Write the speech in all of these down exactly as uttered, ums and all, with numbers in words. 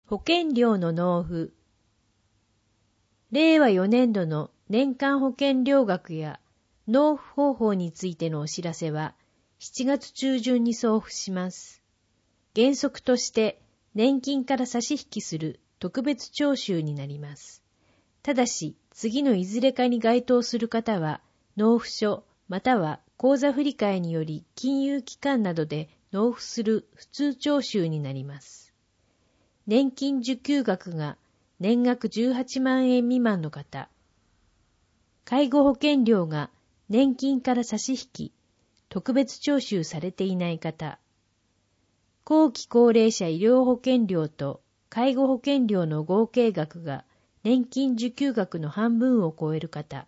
保険料の納付。れいわよねんどの年間保険料額や納付方法についてのお知らせはしちがつちゅうじゅんに送付します。原則として年金から差し引きする特別徴収になります。ただし、次のいずれかに該当する方は、納付書または口座振替により金融機関などで納付する普通徴収になります。年金受給額が年額じゅうはちまんえん未満の方、介護保険料が年金から差し引き、特別徴収されていない方、後期高齢者医療保険料と介護保険料の合計額が年金受給額の半分を超える方、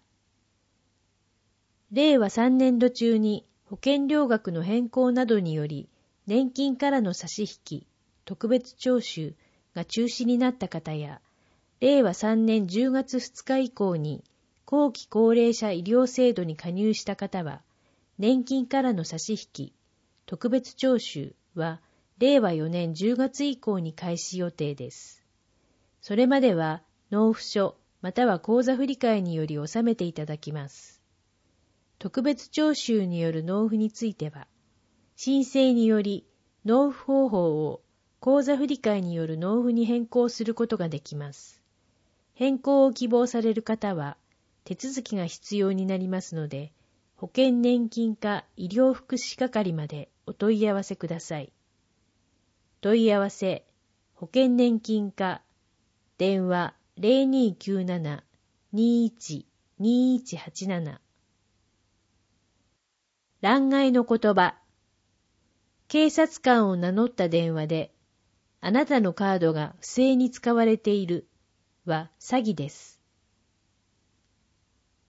れいわさんねんど中に保険料額の変更などにより年金からの差し引き、特別徴収が中止になった方や、れいわさんねんじゅうがつふつか以降に後期高齢者医療制度に加入した方は、年金からの差し引き、特別徴収はれいわよねんじゅうがつ以降に開始予定です。それまでは納付書または口座振替により納めていただきます。特別徴収による納付については、申請により納付方法を口座振替による納付に変更することができます。変更を希望される方は、手続きが必要になりますので、保険年金課医療福祉係までお問い合わせください。問い合わせ、保険年金課、電話 ゼロにーきゅうなな にーいち にーいちはちなな。欄外の言葉。警察官を名乗った電話で、あなたのカードが不正に使われているは詐欺です。